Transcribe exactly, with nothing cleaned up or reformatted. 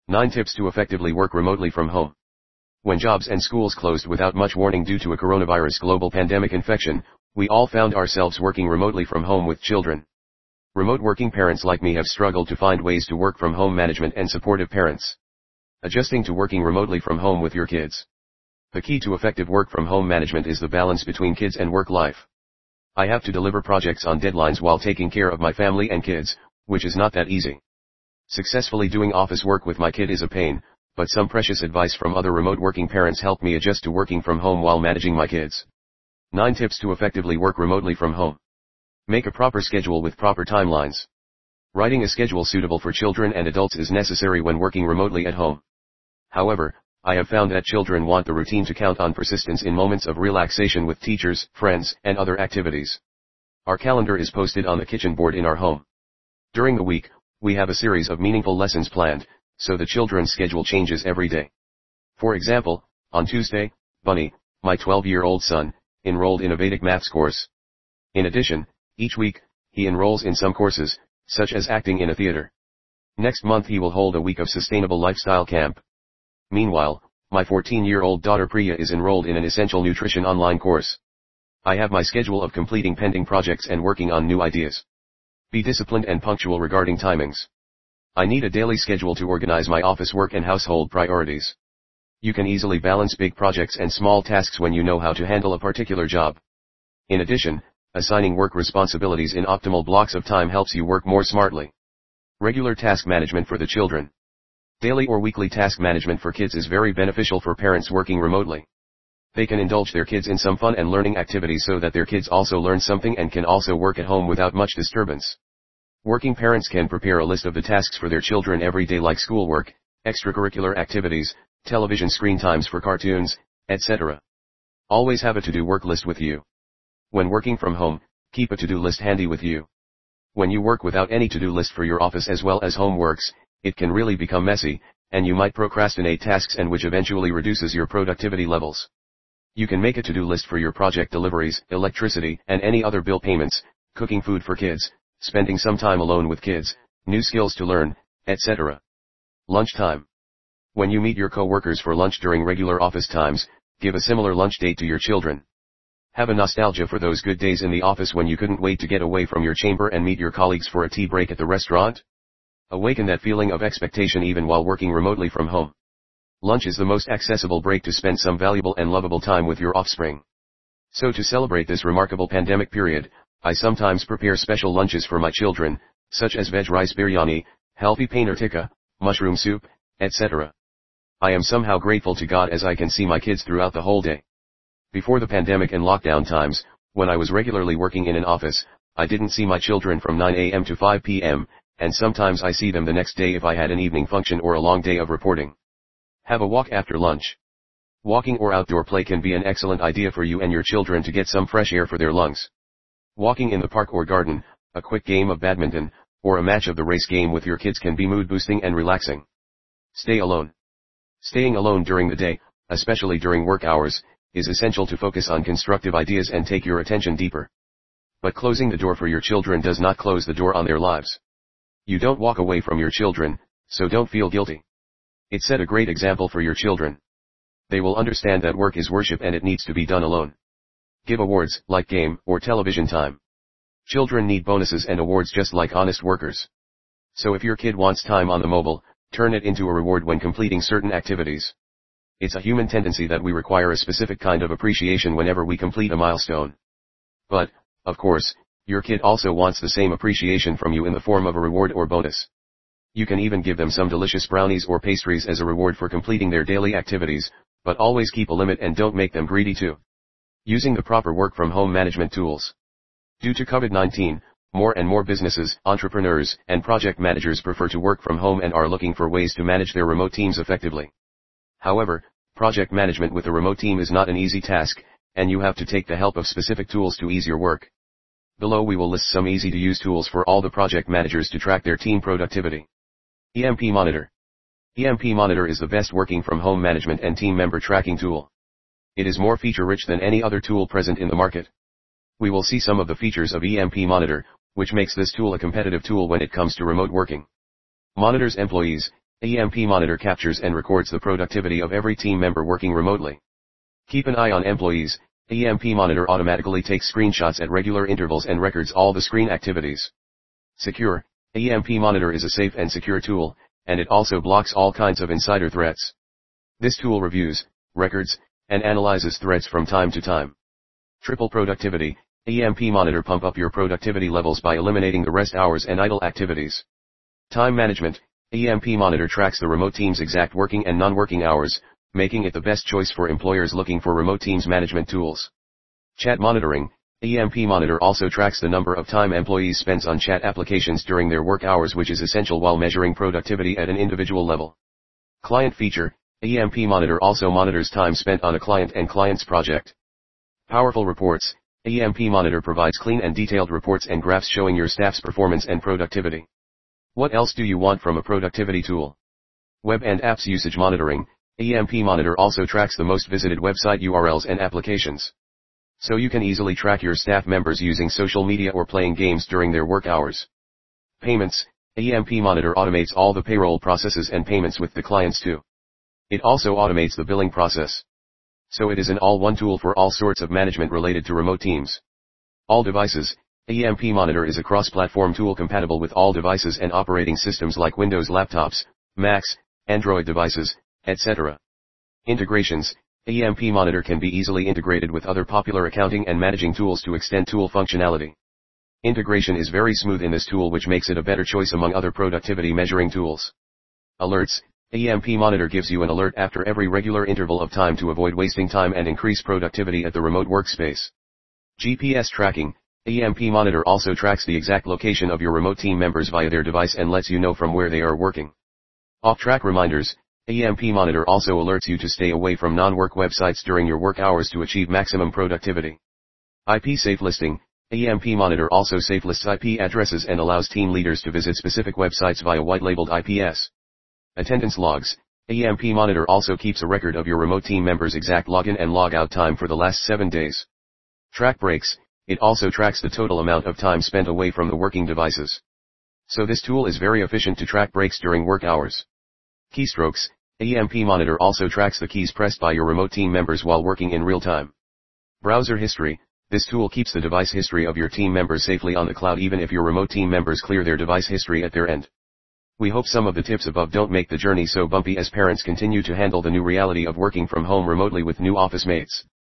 nine Tips to effectively work remotely from home. When jobs and schools closed without much warning due to a coronavirus global pandemic infection, we all found ourselves working remotely from home with children. Remote working parents like me have struggled to find ways to work from home management and supportive parents. Adjusting to working remotely from home with your kids. The key to effective work from home management is the balance between kids and work life. I have to deliver projects on deadlines while taking care of my family and kids, which is not that easy. Successfully doing office work with my kid is a pain, but some precious advice from other remote working parents helped me adjust to working from home while managing my kids. nine Tips to effectively work remotely from home. Make a proper schedule with proper timelines. Writing a schedule suitable for children and adults is necessary when working remotely at home. However, I have found that children want the routine to count on persistence in moments of relaxation with teachers, friends, and other activities. Our calendar is posted on the kitchen board in our home. During the week, we have a series of meaningful lessons planned, so the children's schedule changes every day. For example, on Tuesday, Bunny, my twelve-year-old son, enrolled in a Vedic maths course. In addition, each week, he enrolls in some courses, such as acting in a theater. Next month he will hold a week of sustainable lifestyle camp. Meanwhile, my fourteen-year-old daughter Priya is enrolled in an essential nutrition online course. I have my schedule of completing pending projects and working on new ideas. Be disciplined and punctual regarding timings. I need a daily schedule to organize my office work and household priorities. You can easily balance big projects and small tasks when you know how to handle a particular job. In addition, assigning work responsibilities in optimal blocks of time helps you work more smartly. Regular task management for the children. Daily or weekly task management for kids is very beneficial for parents working remotely. They can indulge their kids in some fun and learning activities so that their kids also learn something and can also work at home without much disturbance. Working parents can prepare a list of the tasks for their children every day like schoolwork, extracurricular activities, television screen times for cartoons, et cetera. Always have a to-do work list with you. When working from home, keep a to-do list handy with you. When you work without any to-do list for your office as well as home works, it can really become messy, and you might procrastinate tasks and which eventually reduces your productivity levels. You can make a to-do list for your project deliveries, electricity, and any other bill payments, cooking food for kids, spending some time alone with kids, new skills to learn, et cetera. Lunchtime. When you meet your co-workers for lunch during regular office times, give a similar lunch date to your children. Have a nostalgia for those good days in the office when you couldn't wait to get away from your chamber and meet your colleagues for a tea break at the restaurant. Awaken that feeling of expectation even while working remotely from home. Lunch is the most accessible break to spend some valuable and lovable time with your offspring. So to celebrate this remarkable pandemic period, I sometimes prepare special lunches for my children, such as veg rice biryani, healthy paneer tikka, mushroom soup, et cetera. I am somehow grateful to God as I can see my kids throughout the whole day. Before the pandemic and lockdown times, when I was regularly working in an office, I didn't see my children from nine a m to five p m, and sometimes I see them the next day if I had an evening function or a long day of reporting. Have a walk after lunch. Walking or outdoor play can be an excellent idea for you and your children to get some fresh air for their lungs. Walking in the park or garden, a quick game of badminton, or a match of the race game with your kids can be mood boosting and relaxing. Stay alone. Staying alone during the day, especially during work hours, is essential to focus on constructive ideas and take your attention deeper. But closing the door for your children does not close the door on their lives. You don't walk away from your children, so don't feel guilty. It set a great example for your children. They will understand that work is worship and it needs to be done alone. Give awards, like game or television time. Children need bonuses and awards just like honest workers. So if your kid wants time on the mobile, turn it into a reward when completing certain activities. It's a human tendency that we require a specific kind of appreciation whenever we complete a milestone. But, of course, your kid also wants the same appreciation from you in the form of a reward or bonus. You can even give them some delicious brownies or pastries as a reward for completing their daily activities, but always keep a limit and don't make them greedy too. Using the proper work from home management tools. Due to COVID nineteen, more and more businesses, entrepreneurs, and project managers prefer to work from home and are looking for ways to manage their remote teams effectively. However, project management with a remote team is not an easy task, and you have to take the help of specific tools to ease your work. Below we will list some easy-to-use tools for all the project managers to track their team productivity. E M P Monitor. E M P Monitor is the best working from home management and team member tracking tool. It is more feature-rich than any other tool present in the market. We will see some of the features of E M P Monitor, which makes this tool a competitive tool when it comes to remote working. Monitors employees, E M P Monitor captures and records the productivity of every team member working remotely. Keep an eye on employees. E M P Monitor automatically takes screenshots at regular intervals and records all the screen activities. Secure. E M P Monitor is a safe and secure tool, and it also blocks all kinds of insider threats. This tool reviews, records, and analyzes threats from time to time. Triple productivity. E M P Monitor pump up your productivity levels by eliminating the rest hours and idle activities. Time management. E M P Monitor tracks the remote team's exact working and non-working hours, making it the best choice for employers looking for remote teams management tools. Chat monitoring. E M P Monitor also tracks the number of time employees spends on chat applications during their work hours, which is essential while measuring productivity at an individual level. Client feature. E M P Monitor also monitors time spent on a client and client's project. Powerful reports. E M P Monitor provides clean and detailed reports and graphs showing your staff's performance and productivity. What else do you want from a productivity tool? Web and apps usage monitoring. E M P Monitor also tracks the most visited website U R Ls and applications. So you can easily track your staff members using social media or playing games during their work hours. Payments. E M P Monitor automates all the payroll processes and payments with the clients too. It also automates the billing process. So it is an all-one tool for all sorts of management related to remote teams. All devices. E M P Monitor is a cross-platform tool compatible with all devices and operating systems like Windows laptops, Macs, Android devices, et cetera. Integrations. E M P Monitor can be easily integrated with other popular accounting and managing tools to extend tool functionality. Integration is very smooth in this tool, which makes it a better choice among other productivity measuring tools. Alerts. E M P Monitor gives you an alert after every regular interval of time to avoid wasting time and increase productivity at the remote workspace. G P S tracking. E M P Monitor also tracks the exact location of your remote team members via their device and lets you know from where they are working. Off-track reminders. E M P Monitor also alerts you to stay away from non-work websites during your work hours to achieve maximum productivity. I P safe listing. E M P Monitor also safe lists I P addresses and allows team leaders to visit specific websites via white-labeled I Ps. Attendance logs. E M P Monitor also keeps a record of your remote team members' exact login and logout time for the last seven days. Track breaks. It also tracks the total amount of time spent away from the working devices. So this tool is very efficient to track breaks during work hours. Keystrokes. E M P Monitor also tracks the keys pressed by your remote team members while working in real time. Browser history. This tool keeps the device history of your team members safely on the cloud even if your remote team members clear their device history at their end. We hope some of the tips above don't make the journey so bumpy as parents continue to handle the new reality of working from home remotely with new office mates.